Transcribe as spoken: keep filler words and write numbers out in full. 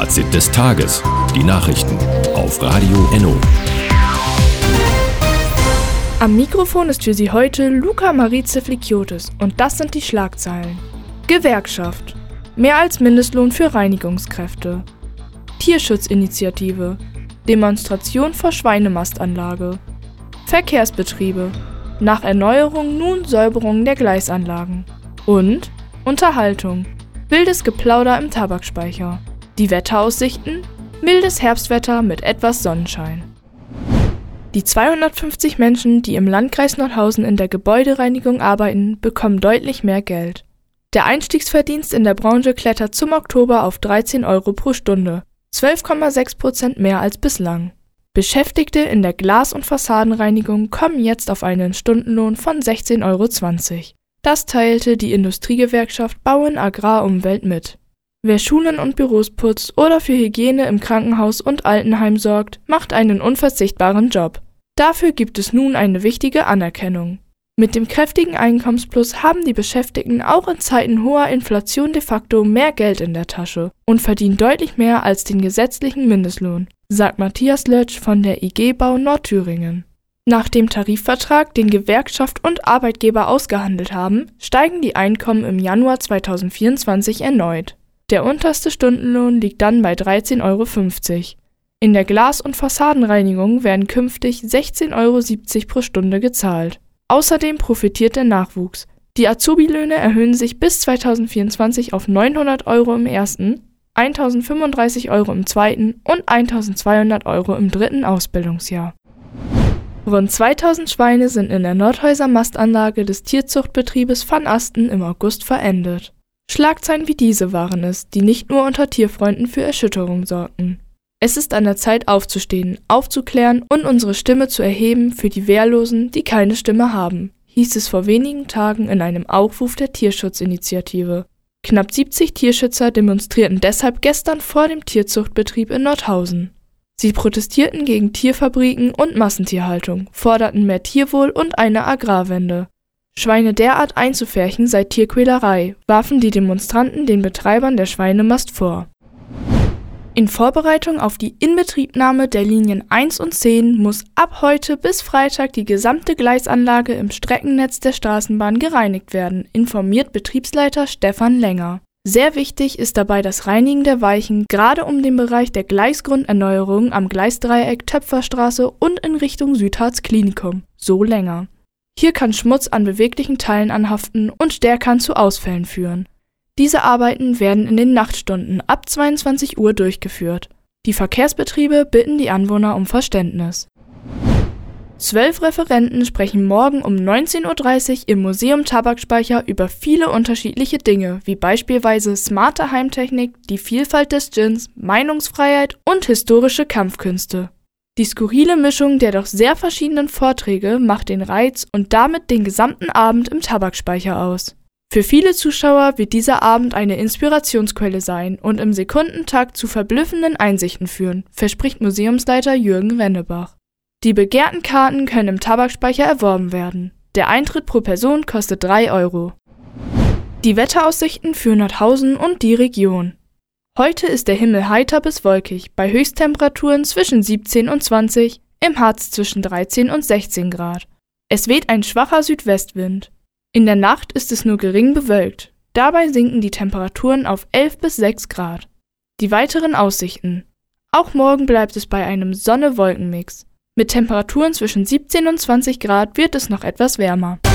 Fazit des Tages. Die Nachrichten auf Radio Enno. Am Mikrofon ist für Sie heute Luca Marice Flikiotis und das sind die Schlagzeilen. Gewerkschaft. Mehr als Mindestlohn für Reinigungskräfte. Tierschutzinitiative. Demonstration vor Schweinemastanlage. Verkehrsbetriebe. Nach Erneuerung nun Säuberung der Gleisanlagen. Und Unterhaltung. Wildes Geplauder im Tabakspeicher. Die Wetteraussichten. Mildes Herbstwetter mit etwas Sonnenschein. Die zweihundertfünfzig Menschen, die im Landkreis Nordhausen in der Gebäudereinigung arbeiten, bekommen deutlich mehr Geld. Der Einstiegsverdienst in der Branche klettert zum Oktober auf dreizehn Euro pro Stunde, zwölf Komma sechs Prozent mehr als bislang. Beschäftigte in der Glas- und Fassadenreinigung kommen jetzt auf einen Stundenlohn von sechzehn Euro zwanzig. Das teilte die Industriegewerkschaft Bauen Agrar Umwelt mit. Wer Schulen und Büros putzt oder für Hygiene im Krankenhaus und Altenheim sorgt, macht einen unverzichtbaren Job. Dafür gibt es nun eine wichtige Anerkennung. Mit dem kräftigen Einkommensplus haben die Beschäftigten auch in Zeiten hoher Inflation de facto mehr Geld in der Tasche und verdienen deutlich mehr als den gesetzlichen Mindestlohn, sagt Matthias Lötsch von der I G Bau Nordthüringen. Nach dem Tarifvertrag, den Gewerkschaft und Arbeitgeber ausgehandelt haben, steigen die Einkommen im Januar zweitausendvierundzwanzig erneut. Der unterste Stundenlohn liegt dann bei dreizehn Euro fünfzig. In der Glas- und Fassadenreinigung werden künftig sechzehn Euro siebzig pro Stunde gezahlt. Außerdem profitiert der Nachwuchs. Die Azubi-Löhne erhöhen sich bis zweitausendvierundzwanzig auf neunhundert Euro im ersten, eintausendfünfunddreißig Euro im zweiten und eintausendzweihundert Euro im dritten Ausbildungsjahr. Rund zweitausend Schweine sind in der Nordhäuser Mastanlage des Tierzuchtbetriebes Van Asten im August verendet. Schlagzeilen wie diese waren es, die nicht nur unter Tierfreunden für Erschütterung sorgten. Es ist an der Zeit aufzustehen, aufzuklären und unsere Stimme zu erheben für die Wehrlosen, die keine Stimme haben, hieß es vor wenigen Tagen in einem Aufruf der Tierschutzinitiative. Knapp siebzig Tierschützer demonstrierten deshalb gestern vor dem Tierzuchtbetrieb in Nordhausen. Sie protestierten gegen Tierfabriken und Massentierhaltung, forderten mehr Tierwohl und eine Agrarwende. Schweine derart einzufärchen sei Tierquälerei, warfen die Demonstranten den Betreibern der Schweinemast vor. In Vorbereitung auf die Inbetriebnahme der Linien eins und zehn muss ab heute bis Freitag die gesamte Gleisanlage im Streckennetz der Straßenbahn gereinigt werden, informiert Betriebsleiter Stefan Länger. Sehr wichtig ist dabei das Reinigen der Weichen, gerade um den Bereich der Gleisgrunderneuerung am Gleisdreieck Töpferstraße und in Richtung Südharz Klinikum, so Länger. Hier kann Schmutz an beweglichen Teilen anhaften und der kann zu Ausfällen führen. Diese Arbeiten werden in den Nachtstunden ab zweiundzwanzig Uhr durchgeführt. Die Verkehrsbetriebe bitten die Anwohner um Verständnis. Zwölf Referenten sprechen morgen um neunzehn Uhr dreißig im Museum Tabakspeicher über viele unterschiedliche Dinge, wie beispielsweise smarte Heimtechnik, die Vielfalt des Gins, Meinungsfreiheit und historische Kampfkünste. Die skurrile Mischung der doch sehr verschiedenen Vorträge macht den Reiz und damit den gesamten Abend im Tabakspeicher aus. Für viele Zuschauer wird dieser Abend eine Inspirationsquelle sein und im Sekundentakt zu verblüffenden Einsichten führen, verspricht Museumsleiter Jürgen Rennebach. Die begehrten Karten können im Tabakspeicher erworben werden. Der Eintritt pro Person kostet drei Euro. Die Wetteraussichten für Nordhausen und die Region. Heute ist der Himmel heiter bis wolkig, bei Höchsttemperaturen zwischen siebzehn und zwanzig, im Harz zwischen dreizehn und sechzehn Grad. Es weht ein schwacher Südwestwind. In der Nacht ist es nur gering bewölkt, dabei sinken die Temperaturen auf elf bis sechs Grad. Die weiteren Aussichten. Auch morgen bleibt es bei einem Sonne-Wolken-Mix. Mit Temperaturen zwischen siebzehn und zwanzig Grad wird es noch etwas wärmer.